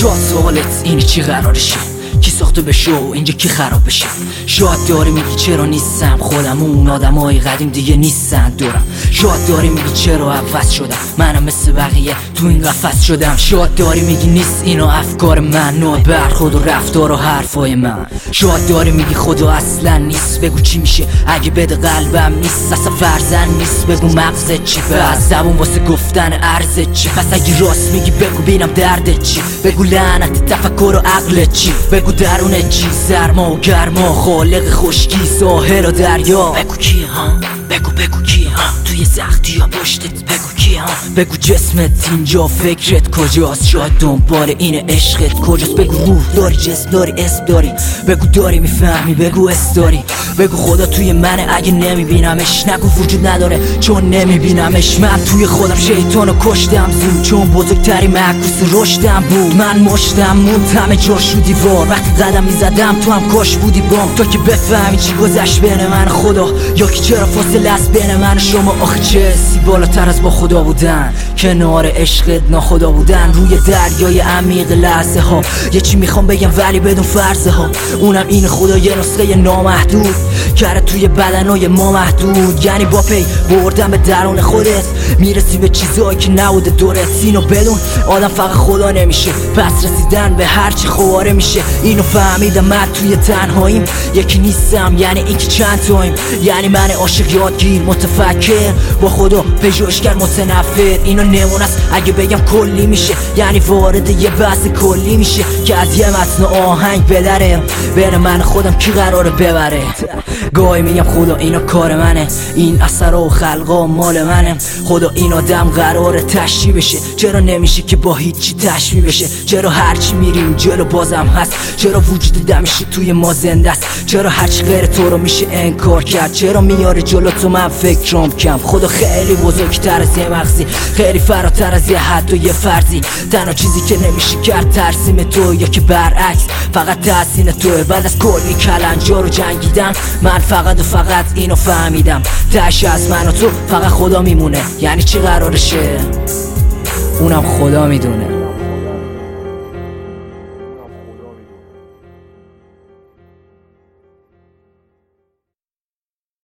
شاد سوالت اینه چی قرارشه، کی ساخته بشه و اینجا کی خراب بشه. شاید داری میگی چرا نیستم خودم، اون آدمای قدیم دیگه نیستن دورم. شاید داری میگی چرا عوض شدم، منم مثل بقیه تو این قفس شدم. شاید داری میگی نیست اینا افکار من، نوع برخورد و رفتار و حرفای من. شاید داری میگی خدا اصلا نیست، بگو چی میشه اگه بده قلبم نیست. اصلا فرزن نیست، بگو مغزت چی، بس زبون واسه گفتن عرضت چی. پس اگه راست میگی بگو بینم دردت چی، بگو لعنت تفکر و عقلت چی، بگو درونت چی، سرما و گرما، خالق خشکی، ساحل و دریا. بگو کی ها، بگو کی ها، توی سختی ها پشتت بگو کی ها. بگو جسمت اینجا فکرت کجاست، شاید دنبال این عشقت کجاست. بگو روح داری، جسم داری، اسم داری، بگو داری میفهمی، بگو اس داری. بگو خدا توی منه اگه نمیبینمش، نگو وجود نداره چون نمیبینمش. من توی خودم شیطانو کشتم زود، چون بزرگتری معکوس رشدم بود. من مشتم موند همه جا شو دیوار، وقتی قدم میزدم تو هم کاش بودی بام. تا که بفهمی چی گذشت بین من خدا، یا که چرا فاصله است بین من و شما. آخه چه حسی بالاتر از با خدا بودن، کنار عشقت ناخدا بودن. روی دریای عمیق لحظه ها یه چی میخوام بگم ولی بدون فرضه ها، اونم این خدا یه نسخه نامحدود کرده توی بدنای ما محدود. یعنی با پی بردن به درون خودت میرسی به چیزایی که نبوده دورت. اینو بدون آدم فقط خدا نمیشه، پس رسیدن به هرچی خواره میشه. اینو فهمیدم من توی تنهاییم، یکی نیستم یعنی اینکه چند تاییم. یعنی من عاشق یادگیر متفکر، با خدا پژوهشگر متنفر. اینو نمونه است اگه بگم کلی میشه، یعنی وارد یه بحث کلی میشه که از یه متن آهنگ بدره بین من خودم کی قراره ببره. گاهی میگم خدا اینا کار منه، این اثرها و خلقا مال منه. خدا این آدم قراره تشریح بشه، چرا نمیشه که با هیچی تشبیه بشه. چرا هرچی میریم جلو بازم هست، چرا وجود دمشی توی ما زنده است. چرا هرچی غیر تو رو میشه انکار کرد، چرا میاره جلو تو من فکرام کم. خدا خیلی بزرگتر از یه مغزی، خیلی فراتر از یه حد و یه فرضی. تنها چیزی که نمیشه کرد ترسیم تو، یا که برعکس فقط تحسین توه. بعد از کلی کلنجار رو جنگیدم من فقط و فقط اینو فهمیدم، تهش از من و تو فقط خدا میمونه. یعنی چی قرارشه اونم خدا میدونه.